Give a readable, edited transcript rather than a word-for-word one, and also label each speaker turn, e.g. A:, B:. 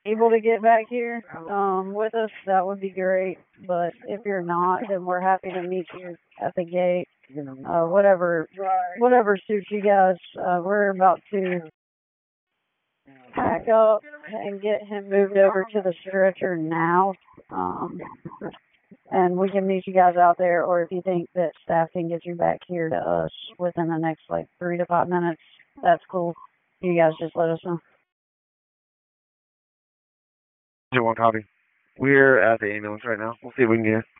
A: able to get back here with us, that would be great. But if you're not, then we're happy to meet you at the gate. Whatever suits you guys. We're about to pack up and get him moved over to the stretcher now. And we can meet you guys out there, or if you think that staff can get you back here to us within the next, 3 to 5 minutes, that's cool. You guys just let us know.
B: 2-1 copy. We're at the ambulance right now. We'll see if we can get